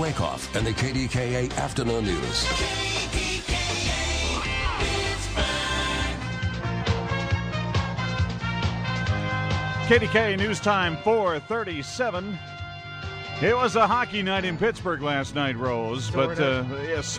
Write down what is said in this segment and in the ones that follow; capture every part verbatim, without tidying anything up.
Wakeoff and the K D K A Afternoon News. K D K A News Time, four thirty-seven. It was a hockey night in Pittsburgh last night, Rose. Sort but, uh, yes.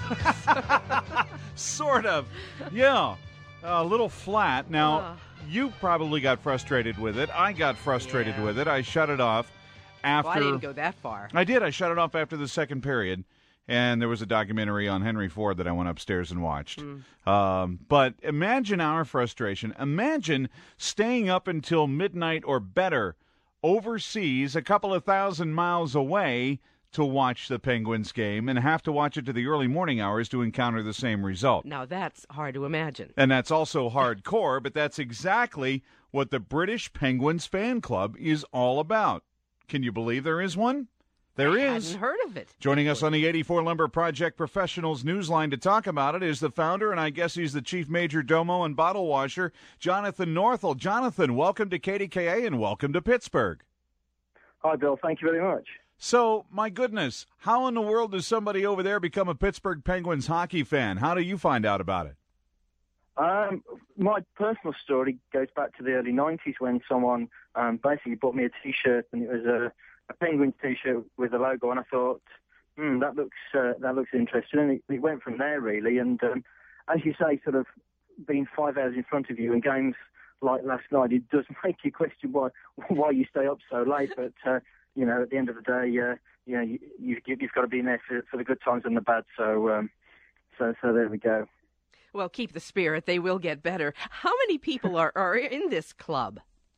Sort of. Yeah. A little flat. Now, uh. you probably got frustrated with it. I got frustrated Yeah. with it. I shut it off after. Well, I didn't go that far. I did. I shut it off after the second period. And there was a documentary on Henry Ford that I went upstairs and watched. Mm. Um, but imagine our frustration. Imagine staying up until midnight or better overseas, a couple of thousand miles away, to watch the Penguins game and have to watch it to the early morning hours to encounter the same result. Now, that's hard to imagine. And that's also hardcore, but that's exactly what the British Penguins fan club is all about. Can you believe there is one? There I is. hadn't heard of it. Joining us on the eighty-four Lumber Project Professionals Newsline to talk about it is the founder, and I guess he's the chief major domo and bottle washer, Jonathan Northall. Jonathan, welcome to K D K A and welcome to Pittsburgh. Hi, Bill. Thank you very much. So, my goodness, how in the world does somebody over there become a Pittsburgh Penguins hockey fan? How do you find out about it? Um, my personal story goes back to the early nineties when someone um, basically bought me a T-shirt, and it was a a Penguins T-shirt with a logo, and I thought, hmm, that looks uh, that looks interesting, and it, it went from there really. And um, as you say, sort of being five hours in front of you in games like last night, it does make you question why why you stay up so late. But uh, you know, at the end of the day, uh, you know, you, you, you've got to be in there for, for the good times and the bad. So, um, so so there we go. Well, keep the spirit; they will get better. How many people are, are in this club?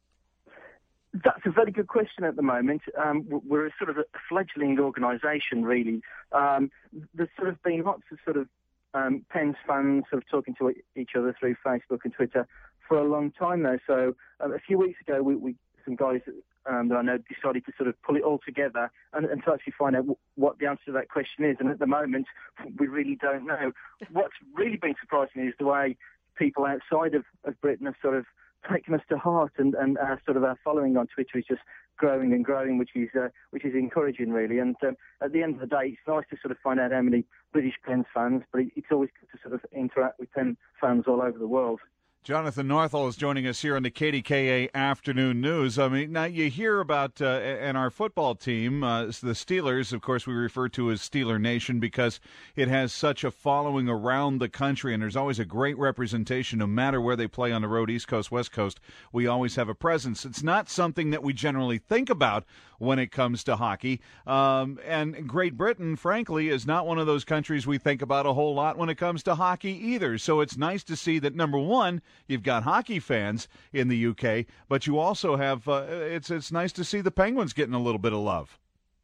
That's a very good question at the moment. Um, we're a sort of a fledgling organisation, really. Um, there's sort of been lots of sort of um, Pens fans sort of talking to each other through Facebook and Twitter for a long time now. So uh, a few weeks ago, we, we some guys um, that I know decided to sort of pull it all together and, and to actually find out w- what the answer to that question is. And at the moment, we really don't know. What's really been surprising is the way people outside of, of Britain have sort of taken us to heart, and, and uh, sort of our following on Twitter is just growing and growing, which is uh, which is encouraging, really. And um, at the end of the day, it's nice to sort of find out how many British Pens fans, but it, it's always good to sort of interact with Pen fans all over the world. Jonathan Northall is joining us here on the K D K A Afternoon News. I mean, now you hear about, uh, and our football team, uh, the Steelers, of course, we refer to as Steeler Nation because it has such a following around the country, and there's always a great representation no matter where they play on the road, East Coast, West Coast. We always have a presence. It's not something that we generally think about when it comes to hockey. Um, and Great Britain, frankly, is not one of those countries we think about a whole lot when it comes to hockey either. So it's nice to see that, number one, you've got hockey fans in the U K, but you also have, uh, it's it's nice to see the Penguins getting a little bit of love.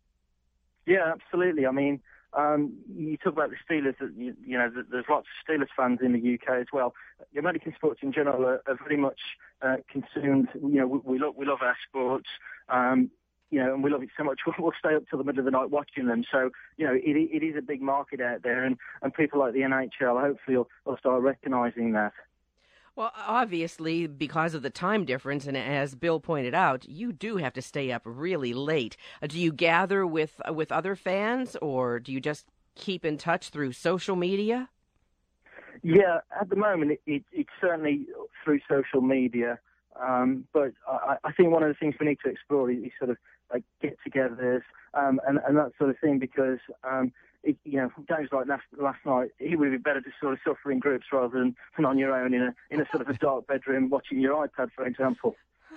Yeah, absolutely. I mean, um, you talk about the Steelers, you, you know, there's lots of Steelers fans in the U K as well. The American sports in general are, are very much uh, consumed. You know, we, we, love, we love our sports. Um, You know, and we love it so much, we'll stay up till the middle of the night watching them. So, you know, it, it is a big market out there, and, and people like the N H L hopefully will, will start recognising that. Well, obviously, because of the time difference, and as Bill pointed out, you do have to stay up really late. Uh, do you gather with uh, with other fans, or do you just keep in touch through social media? Yeah, at the moment, it, it, it's certainly through social media. Um, but I, I think one of the things we need to explore is, is sort of like get-togethers um, and, and that sort of thing, because um, it, you know, games like last last night, it would be better to sort of suffer in groups rather than, than on your own in a in a sort of a dark bedroom watching your iPad, for example.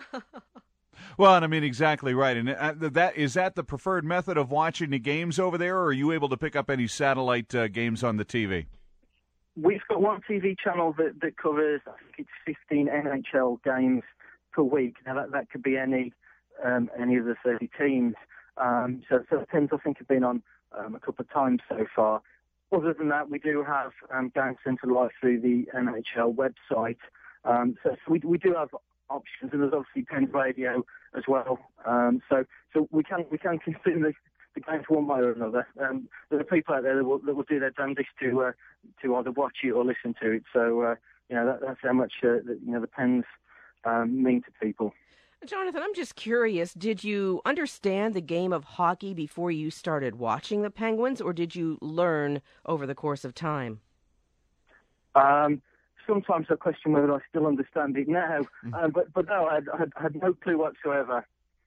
Well, and I mean exactly right. And uh, that is that the preferred method of watching the games over there, or are you able to pick up any satellite uh, games on the T V? We've got one T V channel that, that covers, I think it's fifteen N H L games per week. Now, that, that could be any um, any of the thirty teams. Um, so, so the Pens, I think, have been on um, a couple of times so far. Other than that, we do have um, Game Centre live through the N H L website. Um, so, so we, we do have options, and there's obviously Pens Radio as well. Um, so so we can we can consume the the games one way or another. Um, there are people out there that will, that will do their damnedest to uh, to either watch it or listen to it. So uh, you know that, that's how much uh, the, you know the Pens um, mean to people. Jonathan, I'm just curious, did you understand the game of hockey before you started watching the Penguins, or did you learn over the course of time? Um, sometimes I question whether I still understand it now, uh, but, but no, I had, I, had, I had no clue whatsoever.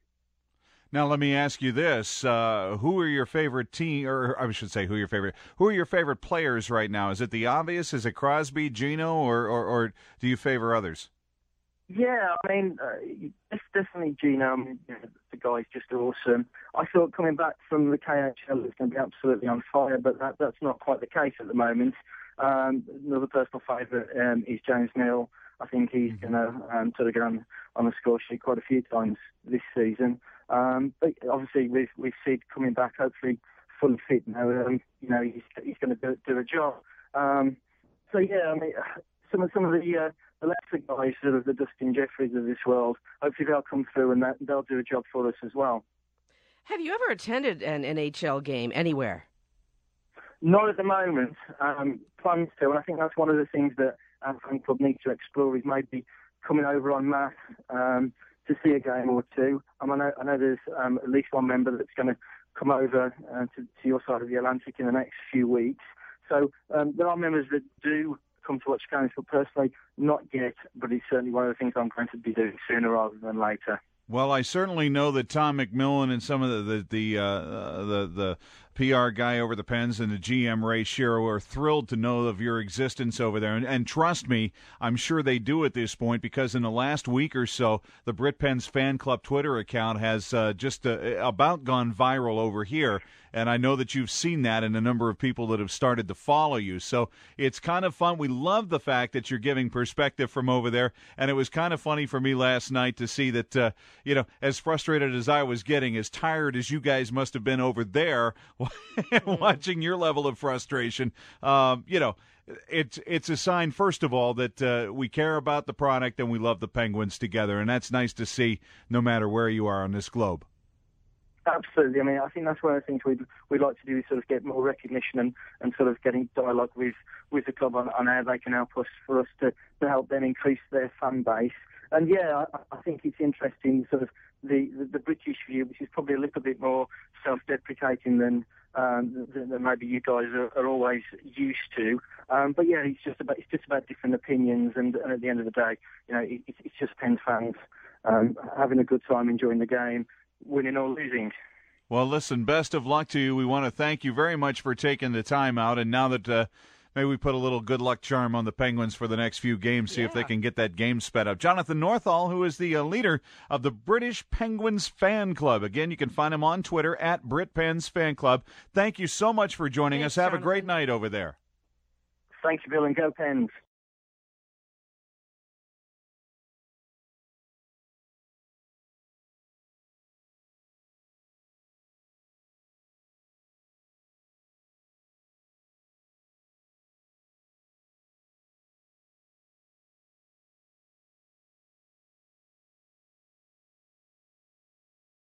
Now, let me ask you this. Uh, who are your favorite team, or I should say who are your favorite, who are your favorite players right now? Is it the obvious? Is it Crosby, Gino, or, or, or do you favor others? Yeah, I mean, uh, it's definitely Gino. I mean, you know, the guy's just awesome. I thought coming back from the K H L was going to be absolutely on fire, but that, that's not quite the case at the moment. Um, another personal favourite um, is James Neal. I think he's going to um, sort of get on, on the score sheet quite a few times this season. Um, but obviously, with, with Sid coming back, hopefully fully fit now, um, you know, he's, he's going to do, do a job. Um, so, yeah, I mean, some of, some of the... Uh, The lesser guys, sort of the Dustin Jeffries of this world, hopefully they'll come through and that, they'll do a job for us as well. Have you ever attended an N H L game anywhere? Not at the moment. Um, plans to, and I think that's one of the things that our fan club needs to explore is maybe coming over en masse um, to see a game or two. Um, I know, I know there's um, at least one member that's going to come over uh, to, to your side of the Atlantic in the next few weeks. So um, there are members that do come to watch games, but personally, not yet. But it's certainly one of the things I'm going to be doing sooner rather than later. Well, I certainly know that Tom McMillan and some of the the the, uh, the the P R guy over the Pens and the G M Ray Shero are thrilled to know of your existence over there. And, and trust me, I'm sure they do at this point, because in the last week or so, the Brit Pens fan club Twitter account has uh, just uh, about gone viral over here. And I know that you've seen that in a number of people that have started to follow you. So it's kind of fun. We love the fact that you're giving perspective from over there. And it was kind of funny for me last night to see that, uh, you know, as frustrated as I was getting, as tired as you guys must have been over there, watching your level of frustration, um, you know, it's it's a sign, first of all, that uh, we care about the product and we love the Penguins together. And that's nice to see no matter where you are on this globe. Absolutely. I mean, I think that's one of the things we'd, we'd like to do is sort of get more recognition and, and sort of getting dialogue with, with the club on, on how they can help us, for us to, to help them increase their fan base. And yeah, I, I think it's interesting, sort of the, the, the British view, which is probably a little bit more self-deprecating than um, than, than maybe you guys are, are always used to. Um, but yeah, it's just about it's just about different opinions, and, and at the end of the day, you know, it, it's just Pens fans um, having a good time, enjoying the game, winning or losing. Well, listen, best of luck to you. We want to thank you very much for taking the time out. And now that uh, maybe we put a little good luck charm on the Penguins for the next few games, see yeah. if they can get that game sped up. Jonathan Northall, who is the uh, leader of the British Penguins Fan Club. Again, you can find him on Twitter at BritPens Fan Club. Thank you so much for joining Thanks, us. Have Jonathan. a great night over there. Thank you, Bill, and go Pens.